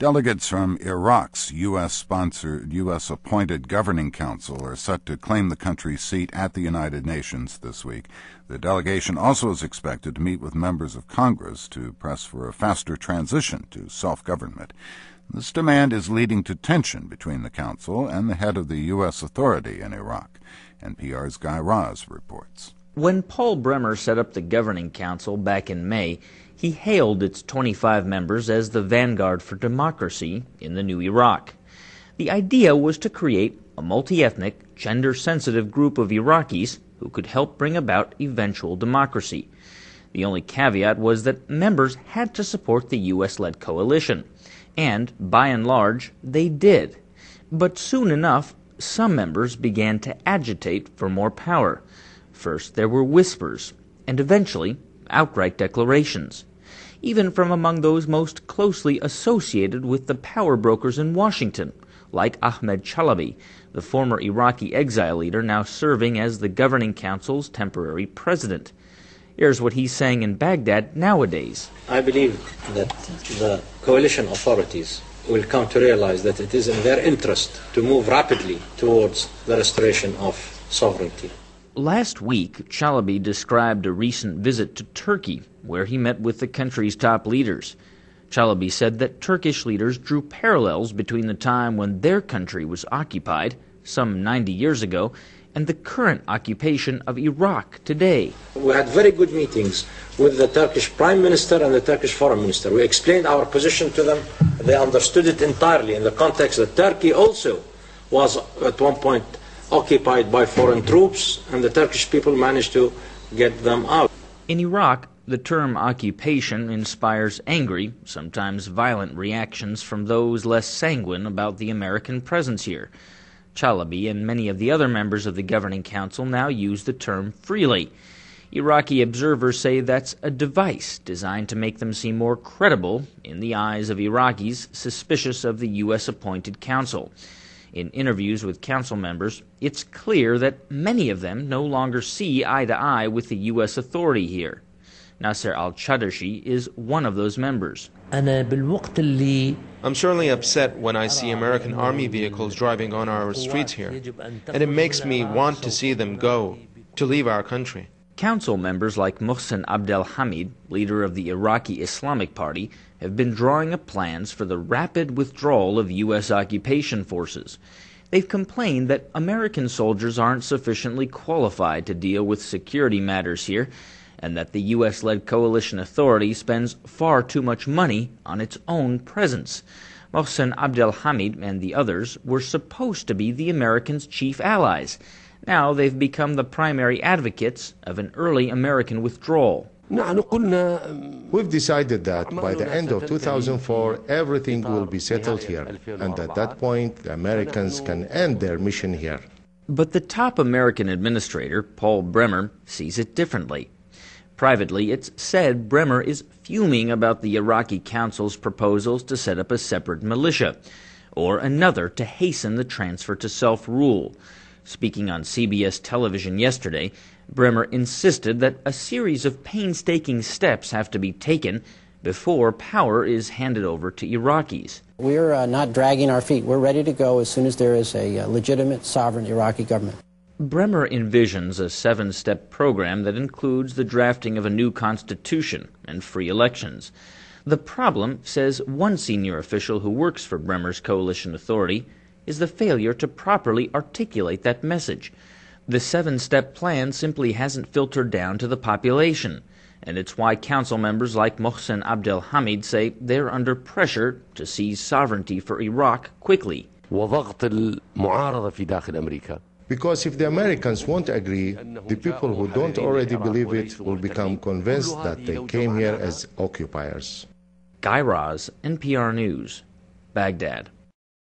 Delegates from Iraq's U.S.-sponsored, U.S.-appointed governing council are set to claim the country's seat at the United Nations this week. The delegation also is expected to meet with members of Congress to press for a faster transition to self-government. This demand is leading to tension between the council and the head of the U.S. authority in Iraq. NPR's Guy Raz reports. When Paul Bremer set up the Governing Council back in May, he hailed its 25 members as the vanguard for democracy in the new Iraq. The idea was to create a multi-ethnic, gender-sensitive group of Iraqis who could help bring about eventual democracy. The only caveat was that members had to support the U.S.-led coalition. And, by and large, they did. But soon enough, some members began to agitate for more power. First, there were whispers, and eventually, outright declarations. Even from among those most closely associated with the power brokers in Washington, like Ahmed Chalabi, the former Iraqi exile leader now serving as the Governing Council's temporary president. Here's what he's saying in Baghdad nowadays. I believe that the coalition authorities will come to realize that it is in their interest to move rapidly towards the restoration of sovereignty. Last week, Chalabi described a recent visit to Turkey, where he met with the country's top leaders. Chalabi said that Turkish leaders drew parallels between the time when their country was occupied, some 90 years ago, and the current occupation of Iraq today. We had very good meetings with the Turkish Prime Minister and the Turkish Foreign Minister. We explained our position to them. They understood it entirely in the context that Turkey also was at one point occupied by foreign troops, and the Turkish people managed to get them out. In Iraq, the term occupation inspires angry, sometimes violent reactions from those less sanguine about the American presence here. Chalabi and many of the other members of the Governing Council now use the term freely. Iraqi observers say that's a device designed to make them seem more credible in the eyes of Iraqis suspicious of the U.S.-appointed council. In interviews with council members, it's clear that many of them no longer see eye to eye with the U.S. authority here. Nasser al-Chadershi is one of those members. I'm certainly upset when I see American army vehicles driving on our streets here, and it makes me want to see them go, to leave our country. Council members like Mohsen Abdel Hamid, leader of the Iraqi Islamic Party, have been drawing up plans for the rapid withdrawal of U.S. occupation forces. They've complained that American soldiers aren't sufficiently qualified to deal with security matters here, and that the U.S.-led coalition authority spends far too much money on its own presence. Mohsen Abdel Hamid and the others were supposed to be the Americans' chief allies. Now they've become the primary advocates of an early American withdrawal. We've decided that by the end of 2004, everything will be settled here, and at that point, the Americans can end their mission here. But the top American administrator, Paul Bremer, sees it differently. Privately, it's said Bremer is fuming about the Iraqi Council's proposals to set up a separate militia, or another to hasten the transfer to self-rule. Speaking on CBS television yesterday, Bremer insisted that a series of painstaking steps have to be taken before power is handed over to Iraqis. We're not dragging our feet. We're ready to go as soon as there is a legitimate, sovereign Iraqi government. Bremer envisions a 7-step program that includes the drafting of a new constitution and free elections. The problem, says one senior official who works for Bremer's coalition authority, is the failure to properly articulate that message. The 7-step plan simply hasn't filtered down to the population, and it's why council members like Mohsen Abdel Hamid say they're under pressure to seize sovereignty for Iraq quickly. Because if the Americans won't agree, the people who don't already believe it will become convinced that they came here as occupiers. Guy Raz, NPR News, Baghdad.